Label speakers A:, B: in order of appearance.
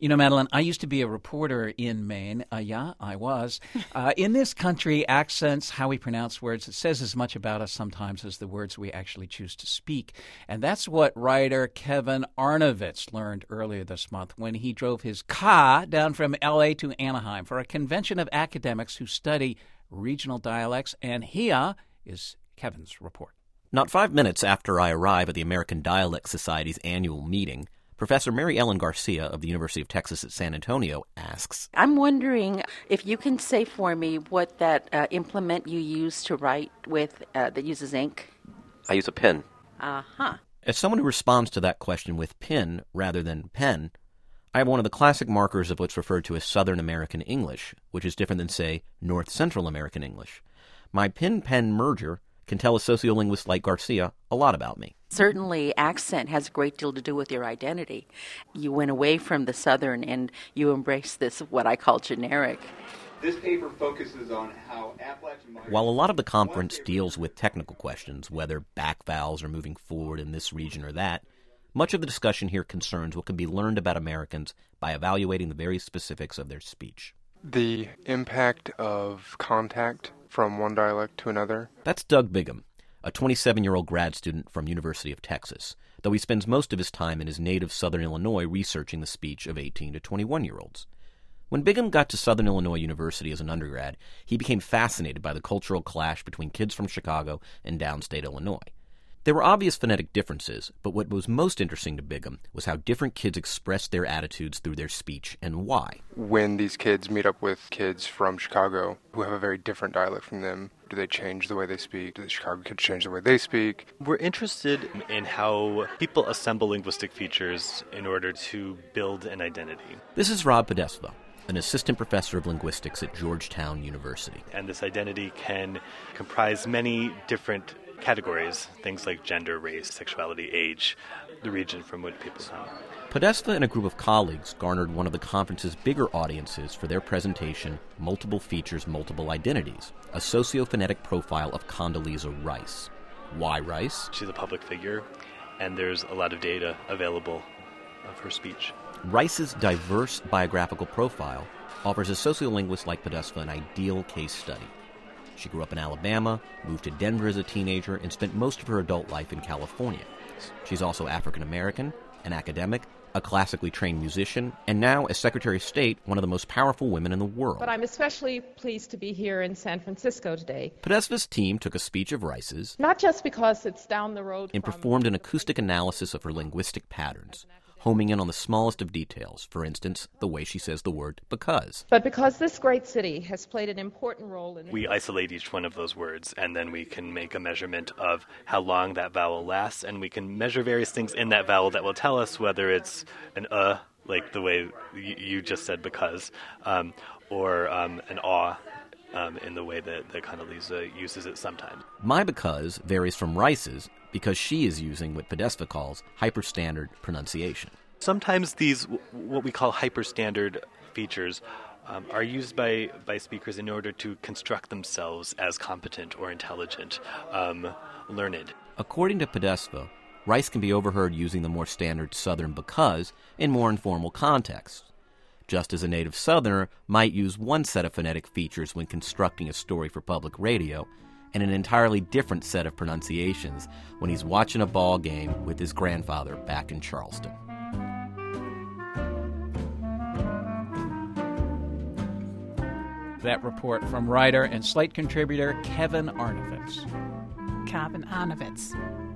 A: You know, Madeline, I used to be a reporter in Maine. Yeah, I was. In this country, accents, how we pronounce words, it says as much about us sometimes as the words we actually choose to speak. And that's what writer Kevin Arnovitz learned earlier this month when he drove his car down from L.A. to Anaheim for a convention of academics who study regional dialects. And here is Kevin's report.
B: Not 5 minutes after I arrive at the American Dialect Society's annual meeting, Professor Mary Ellen Garcia of the University of Texas at San Antonio asks,
C: I'm wondering if you can say for me what that implement you use to write with that uses ink.
D: I use a pen.
C: Uh-huh.
B: As someone who responds to that question with pin rather than pen, I have one of the classic markers of what's referred to as Southern American English, which is different than, say, North Central American English. My pin-pen merger can tell a sociolinguist like Garcia a lot about me.
C: Certainly, accent has a great deal to do with your identity. You went away from the Southern and you embraced this, what I call generic.
E: This paper focuses on how Appalachian...
B: While a lot of the conference deals with technical questions, whether back vowels are moving forward in this region or that, much of the discussion here concerns what can be learned about Americans by evaluating the very specifics of their speech.
F: The impact of contact from one dialect to another.
B: That's Doug Bigham, a 27-year-old grad student from University of Texas, though he spends most of his time in his native Southern Illinois researching the speech of 18 to 21-year-olds. When Bigham got to Southern Illinois University as an undergrad, he became fascinated by the cultural clash between kids from Chicago and downstate Illinois. There were obvious phonetic differences, but what was most interesting to Bigham was how different kids expressed their attitudes through their speech and why.
F: When these kids meet up with kids from Chicago who have a very different dialect from them, do they change the way they speak? Do the Chicago kids change the way they speak?
G: We're interested in how people assemble linguistic features in order to build an identity.
B: This is Rob Podesva, an assistant professor of linguistics at Georgetown University.
G: And this identity can comprise many different categories, things like gender, race, sexuality, age, the region from which people come.
B: Podesva and a group of colleagues garnered one of the conference's bigger audiences for their presentation, Multiple Features, Multiple Identities, a sociophonetic profile of Condoleezza Rice. Why Rice?
G: She's a public figure, and there's a lot of data available of her speech.
B: Rice's diverse biographical profile offers a sociolinguist like Podesva an ideal case study. She grew up in Alabama, moved to Denver as a teenager, and spent most of her adult life in California. She's also African American, an academic, a classically trained musician, and now, as Secretary of State, one of the most powerful women in the world.
H: But I'm especially pleased to be here in San Francisco today.
B: Podesva's team took a speech of Rice's,
H: not just because it's down the road,
B: and performed an acoustic analysis of her linguistic patterns, homing in on the smallest of details, for instance, the way she says the word because.
H: But because this great city has played an important role in...
G: We isolate each one of those words, and then we can make a measurement of how long that vowel lasts, and we can measure various things in that vowel that will tell us whether it's an like the way you just said because, or an aw, in the way that Condoleezza uses it sometimes.
B: My because varies from Rice's because she is using what Podesva calls hyperstandard pronunciation.
G: Sometimes these, what we call hyperstandard features, are used by speakers in order to construct themselves as competent or intelligent, learned.
B: According to Podesva, Rice can be overheard using the more standard Southern because in more informal contexts, just as a native Southerner might use one set of phonetic features when constructing a story for public radio, and an entirely different set of pronunciations when he's watching a ball game with his grandfather back in Charleston.
A: That report from writer and Slate contributor Kevin Arnovitz.
I: Kevin Arnovitz.